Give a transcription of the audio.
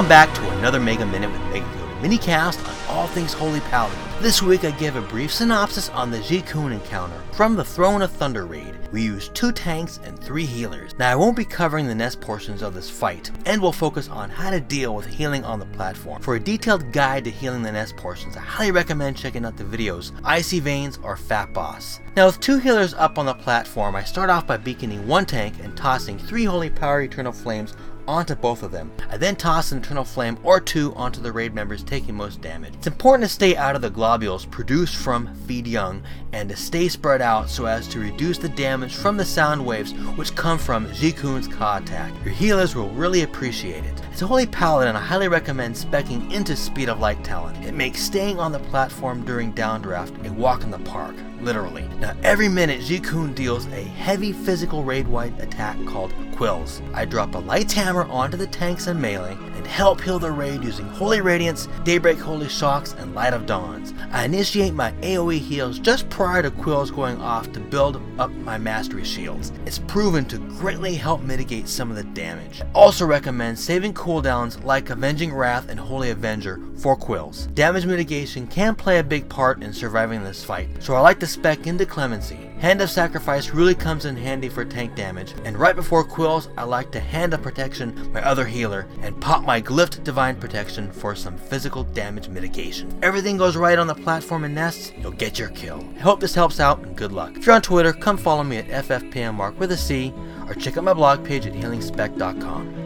Welcome back to another Mega Minute with Mega Yoda mini cast on all things Holy Paladin. This week I give a brief synopsis on the Zikun encounter from the Throne of Thunder raid. We used 2 tanks and 3 healers. Now I won't be covering the nest portions of this fight, and we'll focus on how to deal with healing on the platform. For a detailed guide to healing the nest portions, I highly recommend checking out the videos Icy Veins or Fat Boss. Now with 2 healers up on the platform, I start off by beaconing 1 tank and tossing 3 Holy Power Eternal Flames onto both of them. I then toss an Eternal Flame or 2 onto the raid members taking most damage. It's important to stay out of the globules produced from Feed Young and to stay spread out so as to reduce the damage from the sound waves which come from Zikun's Ka attack. Your healers will really appreciate it. As a Holy Paladin, I highly recommend speccing into Speed of Light talent. It makes staying on the platform during downdraft a walk in the park, literally. Now every minute Zikun deals a heavy physical raid-wide attack called Quills. I drop a Light's Hammer onto the tanks and melee and help heal the raid using Holy Radiance, Daybreak Holy Shocks, and Light of Dawns. I initiate my AoE heals just prior to Quills going off to build up my Mastery Shields. It's proven to greatly help mitigate some of the damage. I also recommend saving cooldowns like Avenging Wrath and Holy Avenger for Quills. Damage mitigation can play a big part in surviving this fight, so I like to spec into Clemency. Hand of Sacrifice really comes in handy for tank damage, and right before Quills I like to Hand of Protection my other healer and pop my Glyphed Divine Protection for some physical damage mitigation. Everything goes right on the platform and nests, you'll get your kill. I hope this helps out and good luck. If you're on Twitter, come follow me at FFPMMark with a C, or check out my blog page at healingspec.com.